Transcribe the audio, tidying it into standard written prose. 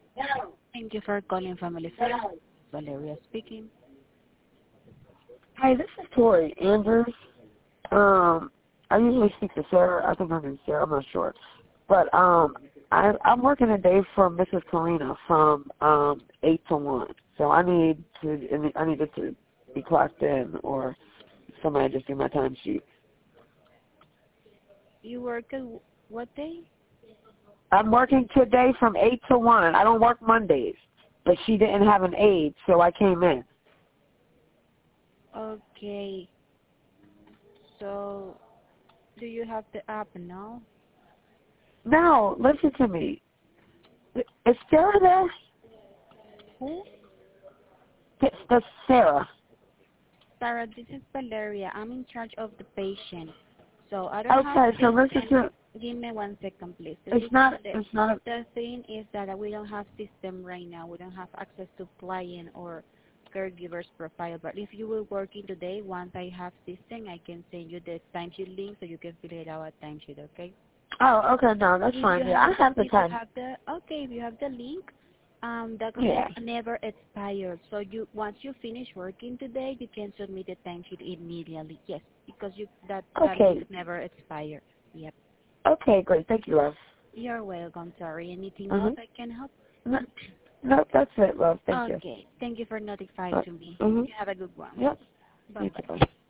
Thank you for calling Family First. Valeria speaking. Hi, this is Tori Andrews. I usually speak to Sarah. I think her name's Sarah. I'm not sure. But I'm working today for Mrs. Karina from 8 to 1. So I needed to be clocked in, or somebody just do my time sheet. You work at what day? I'm working today from 8 to 1. I don't work Mondays, but she didn't have an aide, so I came in. Okay. So, do you have the app now? No, listen to me. Is Sarah there? Who? That's Sarah. Sarah, this is Valeria. I'm in charge of the patient. So I don't have Okay, so listen system. to. Give me 1 second, please. It's not. It's not. The thing is that we don't have system right now. We don't have access to client or caregiver's profile. But if you were working today, once I have system, I can send you the timesheet link so you can fill it out at timesheet. Okay? Oh, okay, no, that's If fine. you Yeah, I have have the if you time. have the okay, if you have the link, that Yeah. link never expires. So you once you finish working today, you can submit the timesheet immediately. Yes, because that Okay. link never expires. Yep. Okay, great. Thank you, love. You're welcome. Sorry. Anything else Mhm. I can help? No, no, that's it, love. Thank you. Okay. Thank you for notifying to me. Mhm. You have a good one. Yep. Bye You bye. too. Bye.